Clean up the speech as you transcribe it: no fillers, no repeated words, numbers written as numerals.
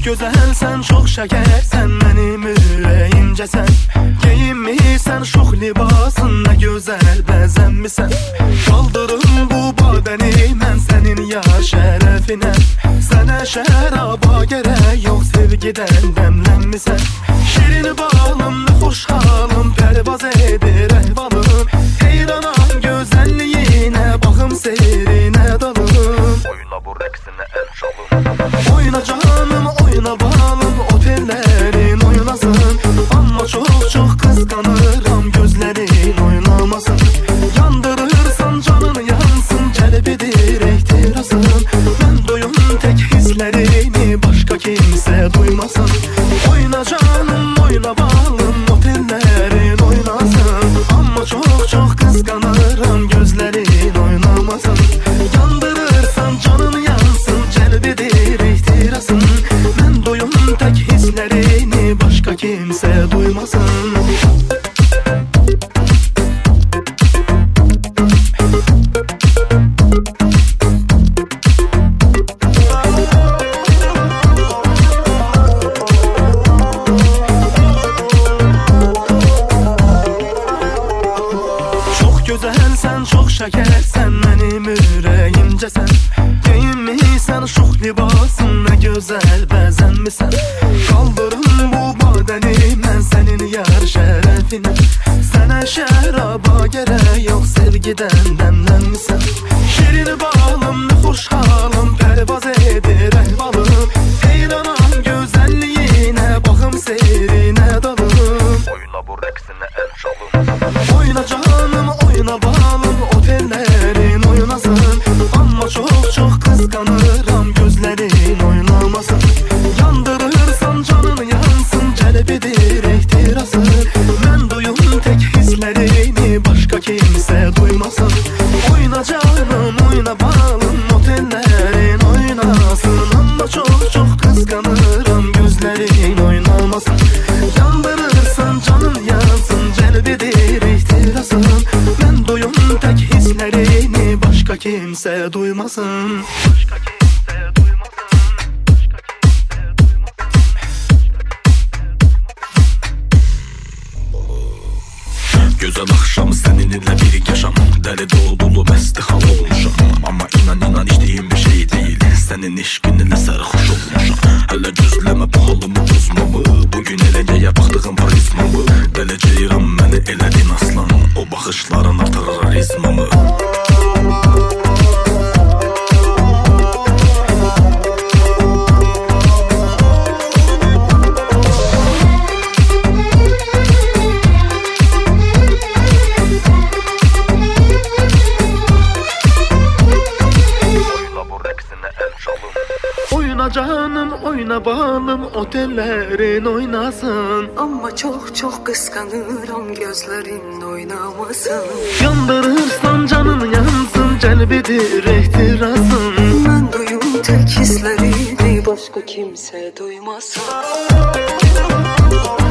gözəlsən, çox şəkərsən, mənim ürəyimcəsən. Geyinmirsən şux libasın, nə gözəl bəzənmisən. Qaldırım bu badəni mən sənin yar şərəfinə. Sənə şəraba gərək yox, sevgidən dəmlənmisən. Şirin balım, nə xoş halım, pərvaz edir əhvalım. Heyranam gözəlliyinə, baxım seyrinə dalım. Oyna bu rəqsinə əl çalım. Oyna canım, oyna balım, otellərin oynasın. Amma çox qısqanıram, gözlərin oynamasın. Yandırırsan canın yansın, cəlb edir ehtirasın. Mən doyum tək hisslərini, başqa kimsə duymasın. Oyna canım, oyna balım, otellərin oynasın. Amma çox qısqanıram, gözlərin oynamasın. Yandırırsan canın yansın, cəlb edir ehtirasın. Mən doyum tək hisslərini, başqa kimsə duymasın. Gözəlsən, çox şəkərsən, mənim ürəyimcəsən. Geyinmirsən şux libasın, nə gözəl bəzənmisən. Qaldırım bu badəni mən sənin yar şərəfinə. Sənə şəraba gərək yox, sevgidən dəmlənmisən. Şirin balım, nə xoş halım, pərvaz edir əhvalım. Heyranam gözəlliyinə, baxım seyrinə dalım. Oyna bu rəqsinə əl çalım. Oyna canım, oyna balım, otellərin oynasın. Amma çox qısqanıram, gözlərin oynamasın. Yandırırsan canın yansın, cəlb edir ehtirasın. Mən duyum tək hisslərini, başqa kimsə duymasın. Oyna canım, oyna balım, otellərin oynasın. Amma çox qısqanıram, gözlərin oynamasın. Yandırırsan canın yansın, cəlb edir ehtirasın. Mən doyum tək hisslərini, başqa kimsə duymasın. Gözəl axşam səninlə bir yaşam. Dəli dolu məsti hal olmuşam. Amma inan içdiyim bir şey deyil. Sənin eşqinlə sərxoş olmuşam. Hələ gözləmə bu halımı pozmamı. Bugün eləcəyə baxdığım prizmamı. Gələcəyirəm məni elədin aslan. O baxışların artırır rizmamı. Oyna canım, oyna balım, otellərin oynasın. Amma çox qısqanıram, gözlərin oynamasın. Yandırırsan canın yansın, cəlb edir ehtirasın. Mən duyum tək hisslərini, başqa kimsə duymasın.